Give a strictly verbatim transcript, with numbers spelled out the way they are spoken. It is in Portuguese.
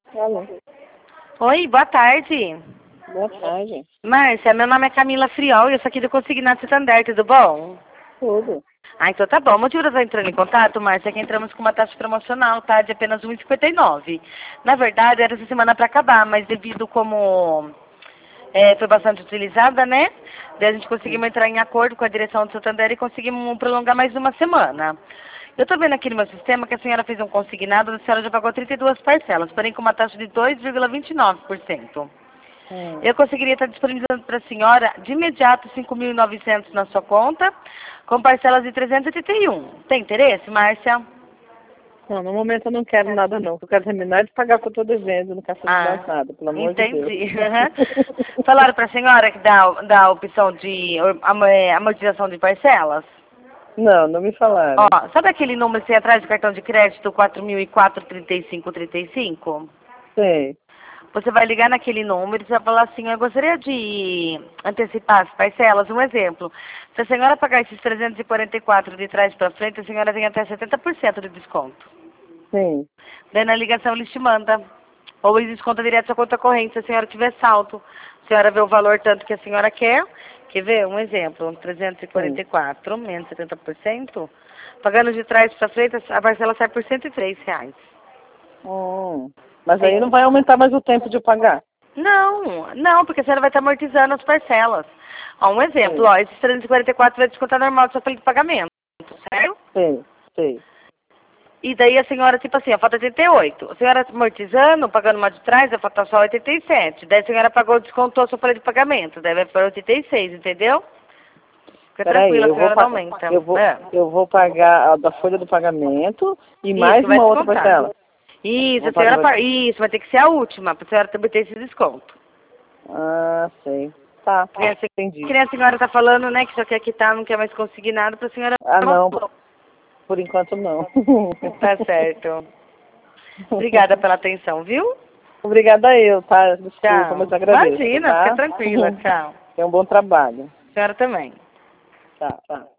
Alô. Oi, boa tarde. Boa tarde. Márcia, meu nome é Camila Friol e eu sou aqui do Consignado Santander, tudo bom? Tudo. Ah, então tá bom. O motivo de eu estar entrando em contato, Márcia, é que entramos com uma taxa promocional, tá? De apenas um real e cinquenta e nove centavos. Na verdade, era essa semana para acabar, mas devido como é, foi bastante utilizada, né? Daí a gente conseguimos entrar em acordo com a direção do Santander e conseguimos prolongar mais uma semana. Eu estou vendo aqui no meu sistema que a senhora fez um consignado, a senhora já pagou trinta e duas parcelas, porém com uma taxa de dois vírgula vinte e nove por cento. Hum. Eu conseguiria estar disponibilizando para a senhora de imediato cinco mil e novecentos na sua conta, com parcelas de trezentos e oitenta e um. Tem interesse, Márcia? Não, no momento eu não quero nada não. Eu quero terminar de pagar o que eu estou devendo, não quero saber Ah, mais nada, pelo amor entendi. de Deus. Uhum. Falaram para a senhora que dá, dá a opção de am- é, amortização de parcelas? Não, não me falaram. Ó, sabe aquele número que tem atrás do cartão de crédito quatro mil e quatro, trinta e cinco, trinta e cinco? Sei. Você vai ligar naquele número e você vai falar assim, eu gostaria de antecipar as parcelas. Um exemplo, se a senhora pagar esses trezentos e quarenta e quatro de trás para frente, a senhora tem até setenta por cento de desconto. Sim. Daí na ligação eles te mandam. Ou eles descontam direto sua conta corrente, se a senhora tiver salto. A senhora vê o valor tanto que a senhora quer. Quer ver? Um exemplo, trezentos e quarenta e quatro menos setenta por cento. Pagando de trás para frente, a parcela sai por cento e três reais. Hum. Mas aí não vai aumentar mais o tempo de eu pagar? Não, não, porque a senhora vai estar amortizando as parcelas. Ó, um exemplo, Sei. ó, esses trezentos e quarenta e quatro vai descontar normal do seu folha de pagamento, certo? Sei, sei. E daí a senhora, tipo assim, ó, falta oitenta e oito. A senhora amortizando, pagando uma de trás, vai faltar só oitenta e sete. Daí a senhora pagou, descontou a sua folha de pagamento. Daí vai para oitenta e seis, entendeu? Fica Peraí, tranquila, a eu vou, senhora não pa aumenta. eu, vou, É. eu vou pagar a da folha do pagamento e mais Isso, vai uma outra descontar. parcela. Isso, Vou a senhora, pagar. pa- isso, vai ter que ser a última, para a senhora também ter esse desconto. Ah, sei. Tá, Que nem a se- entendi. que nem a senhora tá falando, né, que só quer quitar, não quer mais conseguir nada, para a senhora... Ah, não. Por enquanto, não. Tá certo. Obrigada pela atenção, viu? Obrigada eu, tá? Desculpa, Tchau. mas agradeço, Imagina, tá? fica tranquila. Tchau. Tem um bom trabalho. A senhora também. Tá, tá.